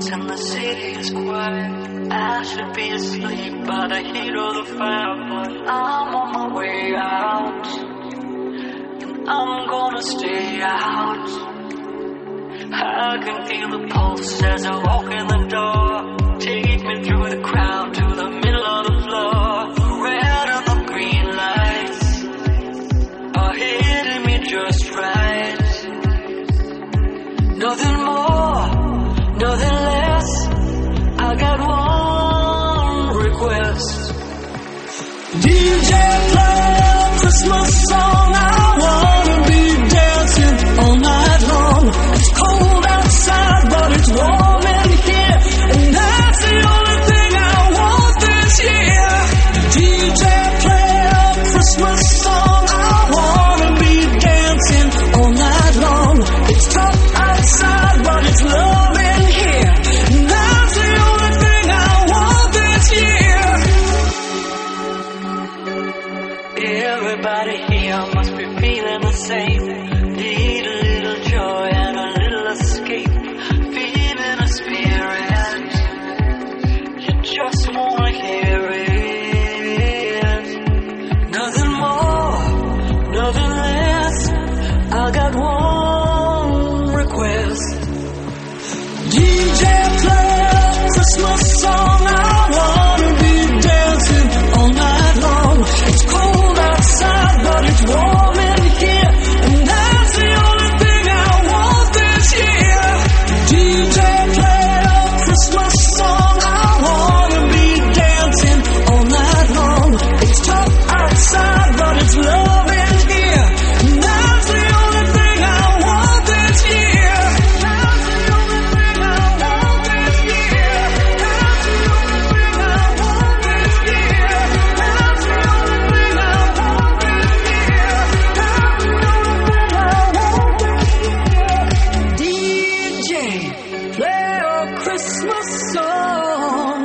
lights and the city is quiet. I should be asleep by the heat of the fire, but I'm on my way out, and I'm gonna stay out. I can feel the pulse as I walk in the door. Take me through the crowd to the middle of the floor. The red and the green lights are hitting me just right. Nothing more, nothing less. I got one request. DJ, play a Christmas song. I wanna be dancing all night long. It's cold outside, but it's warm in here, and that's the only thing I want this year. DJ, play a Christmas song. I wanna be dancing all night long. It's tough outside, but it's love in here, and that's the only thing I want this year. Everybody here must be feeling the same. Need a little joy and a little escape. Feeling a spirit, you just wanna hear it. Nothing more, nothing less. I got one request. DJ, play a Christmas song. I wanna be dancing all night long. It's cold outside, but it's warm in here, and that's the only thing I want this year. DJ, play a Christmas song. I wanna be dancing all night long. It's tough outside, but it's love in here, and that's the only thing I want this year. That's the only thing I want this year. That's the only thing I want this year. That's the only thing I want this year. That's the only thing I want this year. DJ, play a Christmas song.